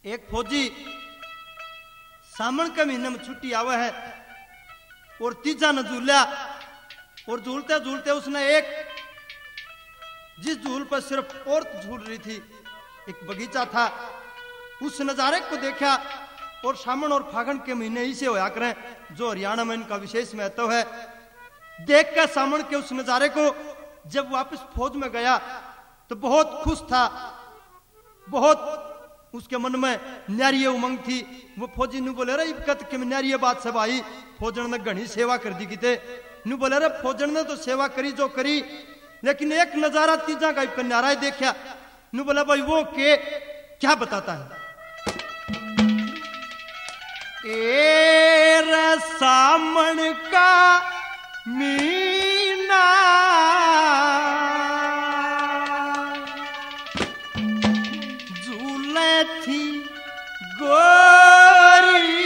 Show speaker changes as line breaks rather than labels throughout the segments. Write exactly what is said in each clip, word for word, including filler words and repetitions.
एक फौजी सामन के महीने में छुट्टी आवे है और तीजा ने झूलिया और झूलते झूलते उसने एक जिस झूल पर सिर्फ औरत झूल रही थी, एक बगीचा था, उस नजारे को देखा। और सामन और फागण के महीने ही से होया करें जो हरियाणा में इनका विशेष महत्व है। देख कर सामन के उस नजारे को जब वापस फौज में गया तो बहुत खुश था, बहुत उसके मन में न्यारी उमंग थी। वो फौजी नु बोले रे इबकत के न्यारी बात सब आई, फौजन ने घनी सेवा कर दी किते नु बोले रे फौजन ने तो सेवा करी जो करी, लेकिन एक नजारा तीजा का इबकत न्यारा देखा नु बोला भाई वो के क्या बताता है। ए सामन का मीना झूले थी गोरी,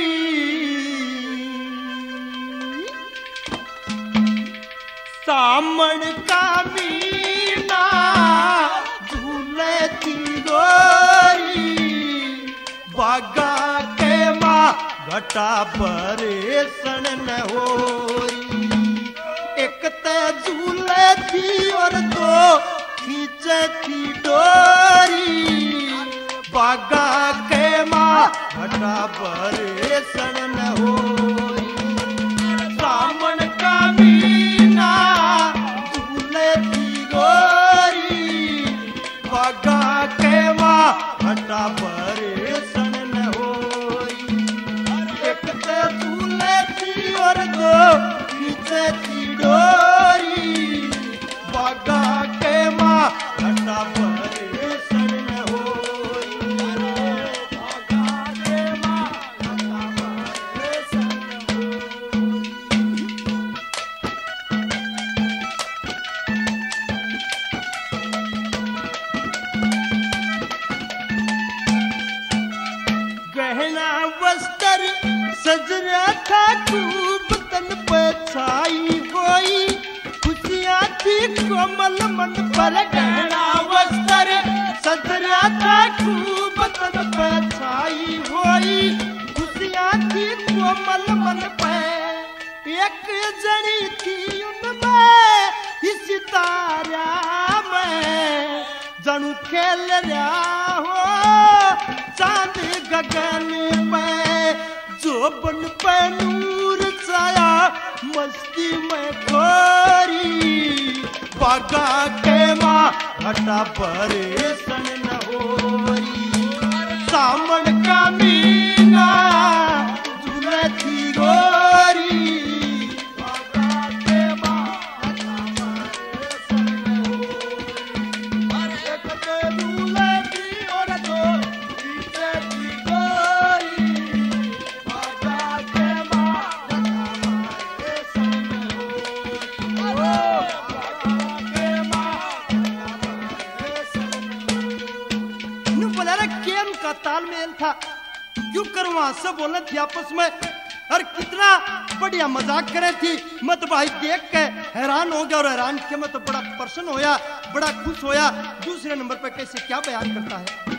सामन का मीना झूले थी गोरी, बागा के माँ घटा भरे सन न होरी। एक ते झूले थी और दो खींचे थी डोरी, बागा के माँ घटा भरे सन न होरी। सामन का मीना झूले थी गोरी, बागा के माँ घटा भरे सन न होरी। एक ते झूले थी और दो खींचे थी डोरी, बागा के माँ घटा भरे सन न होरी। बागा के माँ घटा भरे सन न होरी। गहना वस्त्र सजना था खूब तन पर छाई होई, खुशियाँ थी कोमल मन पर। गहना वस्त्र सजना था खूब तन पर छाई होई, खुशियाँ थी कोमल मन पर। एक जनी थी उनमें इस तारा में, जनू खेल रहा हो चांद गगन में, जो बन पे नूर छाया मस्ती में खोरी, बागा के माँ घटा भरे सन न होरी। सामन का मीना झूले थी गोरी, बागा के माँ घटा भरे सन न होरी। एक ते झूले थी और दो खींचे थी गोरी, का तालमेल था। क्यों करूँ वहां से बोले थी आपस में, और कितना बढ़िया मजाक करे थी। मैं तो भाई देख के हैरान हो गया और हैरान के मैं तो बड़ा प्रसन्न होया, बड़ा खुश होया। दूसरे नंबर पे कैसे क्या बयान करता है।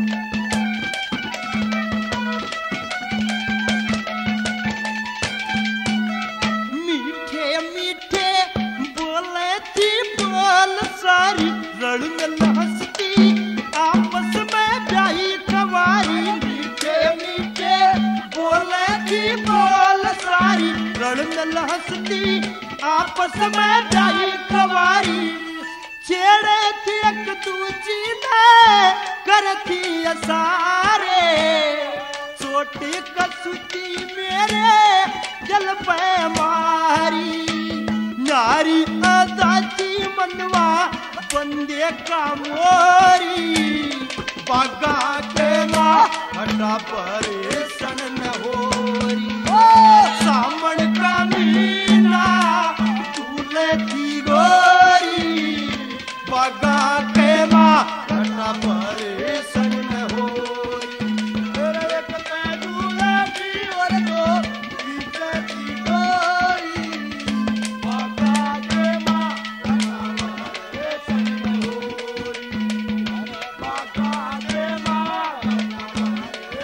मीठे मीठे बोले थी बोल सारी, रण में हंसती आपस में ब्याही कवारी। मीठे मीठे बोले थी बोल सारी, रण में हंसती आपस में ब्याही कवारी। छेड़े थी एक दूजी ने करती असारे, छोटी कसूती मेरे दिल पे मारी। नारी आजादी मनवा बंदे का मोरी, बागा के माँ घटा भरे सन न होरी। सामन का मीना झूले थी गोरी, बागा के माँ घटा भरे सन न होरी। एक ते झूले थी और दो खींचे थी डोरी, बागा के माँ घटा भरे सन न होरी। बागा के माँ घटा भरे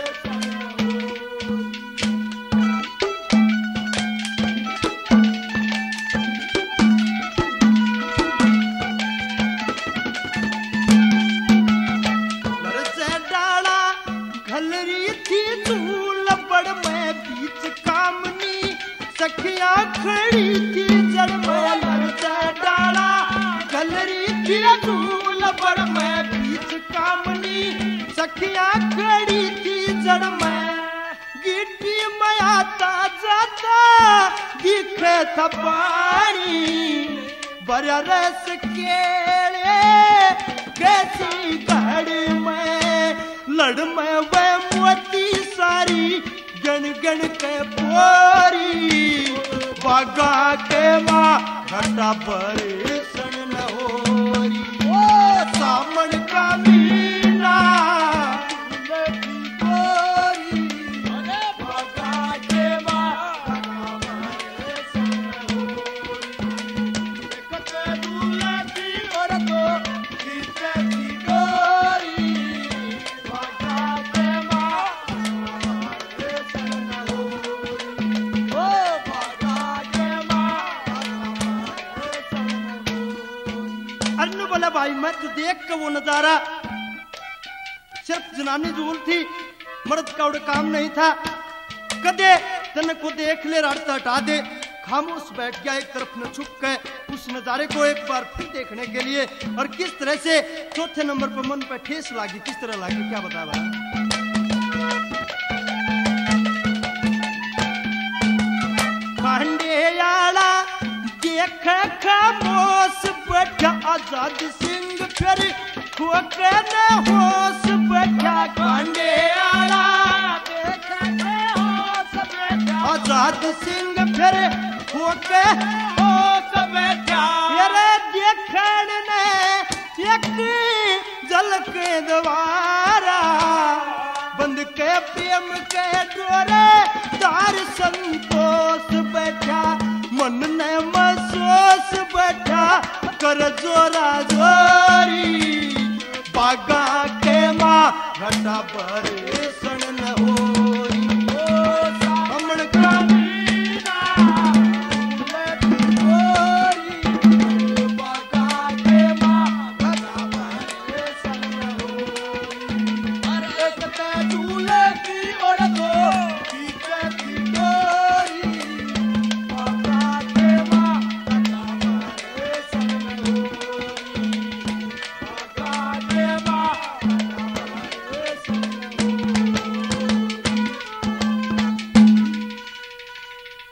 सखिया खड़ी थी जड़ में लड़ते डाला गलरी थी झूल बड़ में बीच कामनी सखिया खड़ी थी जड़ में गिट्टी में आता जाता दिखे था पानी बड़ा रस केले कैसी घड़ी में लड़ में वह मोती सारी गण गण के पोरी बागा के माँ घटा बड़े सन न होरी ओ सामन का मीना गोरी बागा के माँ घटा बड़े सन न होरी कते दूल्हा की और तो जीते की गोरी बागा के माँ घटा बड़े सन न होरी ओ बागा के माँ घटा बड़े सन न होरी। अन्नू बोला भाई मैं तो देख के वो नजारा सिर्फ जनानी झूल थी मर्द का उड़ काम नहीं था कदे तन को देख ले रास्ता हटा दे खामोश बैठ गया एक तरफ न छुप के उस नजारे को एक बार फिर देखने के लिए और किस तरह से चौथे नंबर पर मन पे ठेस लागी किस तरह लागी क्या बता रहा पांडेयाला देख खामोश बैठा आजाद सिंह फिर खोके न होश बैठा पांडेयाला देख खामोश बैठा आजाद सिंह फिर खोके होश बैठा मेरे देखण ने एक जल के द्वारा बंद के प्रेम के डोरे तार संतोष बैठा मन ने महसूस बैठा कर जोरा जोरी बागा के माँ घटा बड़े सन न होरी ओ सामन का मीना गोरी बागा के माँ घटा बड़े सन न होरी अरे कते झूले